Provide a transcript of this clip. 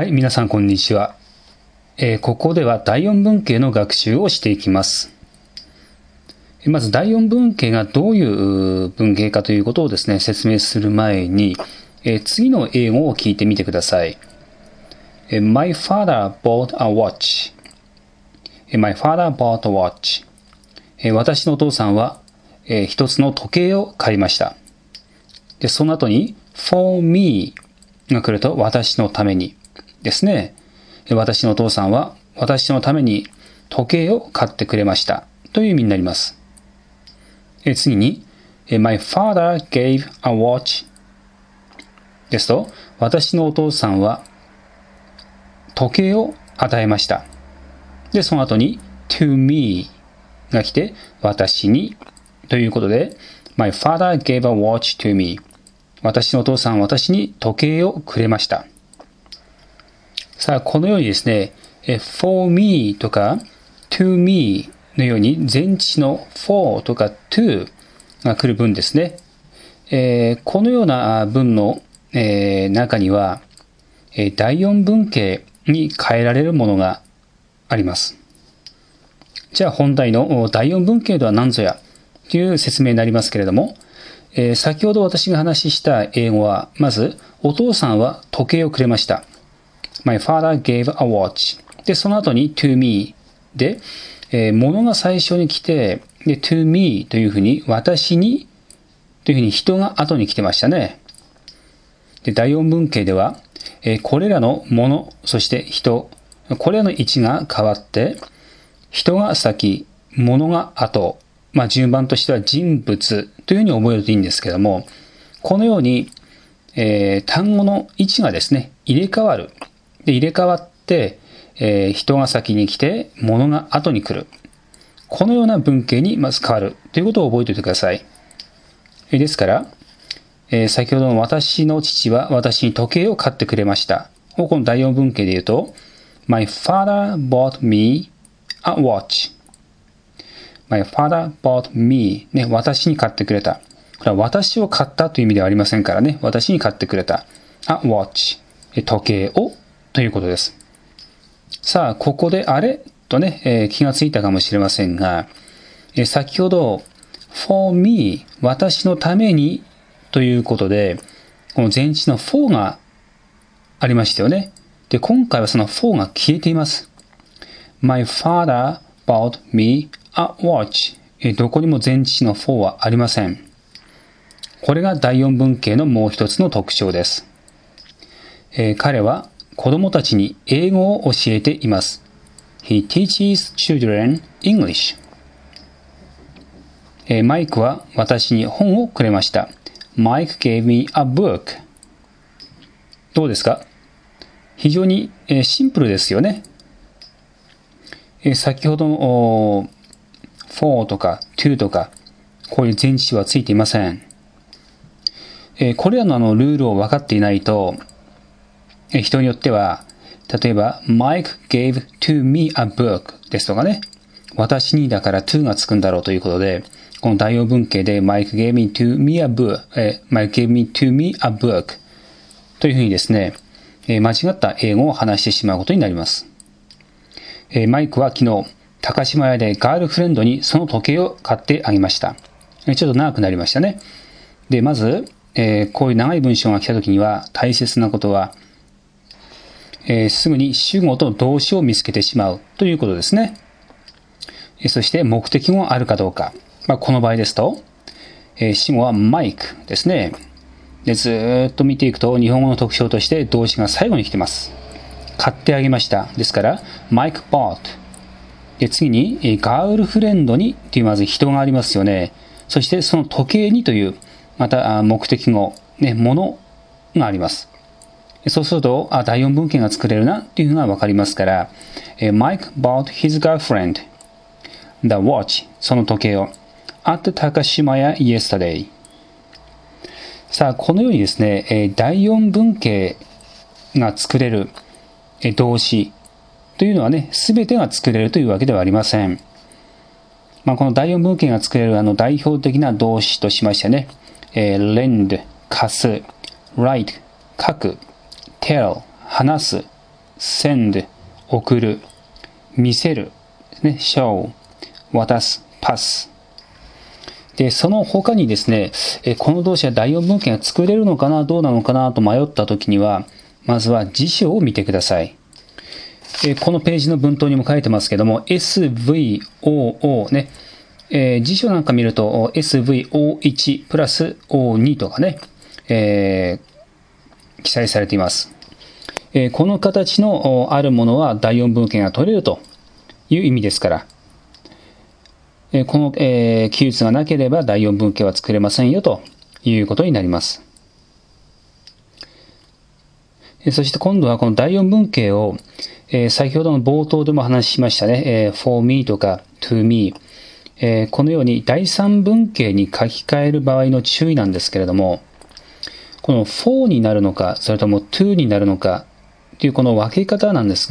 はい、皆さんこんにちは。ここでは第四文型の学習をしていきます。まず第四文型がどういう文型かということをですね、説明する前に、次の英語を聞いてみてください。My father bought a watch.My father bought a watch. 私のお父さんは、一つの時計を買いました。で、その後に for me が来ると私のためにですね。私のお父さんは私のために時計を買ってくれましたという意味になります。次に My father gave a watch ですと、私のお父さんは時計を与えました。で、その後に to me が来て私にということで My father gave a watch to me. 私のお父さんは私に時計をくれました。さあ、このようにですね、for me とか to me のように前置詞の for とか to が来る文ですね。このような文の、中には、第四文型に変えられるものがあります。じゃあ本題の第四文型とは何ぞやという説明になりますけれども、先ほど私が話した英語は、まず、お父さんは時計をくれました。My father gave a watch. で、その後に to me で、物が最初に来て、で、to me というふうに、私にというふうに人が後に来てましたね。で、第四文型では、これらのもの、そして人、これらの位置が変わって、人が先、物が後、順番としては人物というふうに覚えるといいんですけども、このように、単語の位置がですね、入れ替わる。で、入れ替わって、人が先に来て、物が後に来る。このような文型にまず変わるということを覚えておいてください。ですから、先ほどの私の父は私に時計を買ってくれました。この第四文型で言うと、My father bought me a watch.My father bought me、ね、私に買ってくれた。これは私を買ったという意味ではありませんからね。私に買ってくれた。a watch、時計をということです。さあ、ここであれとね、気がついたかもしれませんが、先ほど for me、私のためにということで、この前置の for がありましたよね。で、今回はその for が消えています。My father bought me a watch。どこにも前置の for はありません。これが第四文型のもう一つの特徴です。彼は子供たちに英語を教えています。He teaches children English。マイクは私に本をくれました。Mike gave me a book。どうですか？非常にシンプルですよね。先ほどのfor とか to とかこういう前置詞はついていません。これらのルールを分かっていないと、人によっては、例えば Mike gave to me a book ですとかね、私にだから to がつくんだろうということで、この第四文型で Mike gave me to me a book、Mike gave me to me a book というふうにですね、間違った英語を話してしまうことになります。マイクは昨日、高島屋でガールフレンドにその時計を買ってあげました。ちょっと長くなりましたね。で、まず、こういう長い文章が来たときには大切なことは、すぐに主語と動詞を見つけてしまうということですね。そして目的語があるかどうか。この場合ですと、主語はマイクですね。で、ずっと見ていくと日本語の特徴として動詞が最後に来てます。買ってあげました。ですから、マイク bought。で、次に、ガールフレンドにというまず人がありますよね。そしてその時計にという、また目的語、ね、ものがあります。そうすると、第四文型が作れるなというのがわかりますから、Mike bought his girlfriend the watch その時計を at 高島屋 yesterday。 さあ、このようにですね、第四文型が作れる動詞というのはね、すべてが作れるというわけではありません。この第四文型が作れる代表的な動詞としましてね、lend 貸す、write 書く、tell 話す send、送る、見せる、ね、show、渡す、pass。で、その他にですね、この動詞は第4文型が作れるのかな、どうなのかなと迷った時には、まずは辞書を見てください。このページの文頭にも書いてますけども、SVOO ね、辞書なんか見ると SVO1 プラス O2 とかね、記載されています。この形のあるものは第4文型が取れるという意味ですから、この記述がなければ第4文型は作れませんよということになります。そして今度はこの第4文型を先ほどの冒頭でも話しましたね。for me とか to me。このように第3文型に書き換える場合の注意なんですけれども、この for になるのか、それとも to になるのかというこの分け方なんです